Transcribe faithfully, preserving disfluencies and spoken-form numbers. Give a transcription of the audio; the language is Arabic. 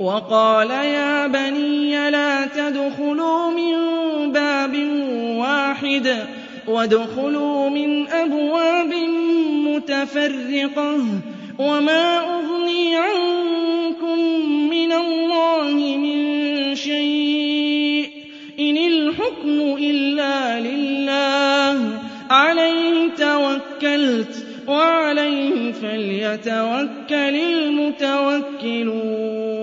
وقال يا بني لا تدخلوا من باب واحد وادخلوا من أبواب متفرقة وما أغني عنكم من الله من شيء إن الحكم إلا لله عليه توكلت وعليه فليتوكل المتوكلون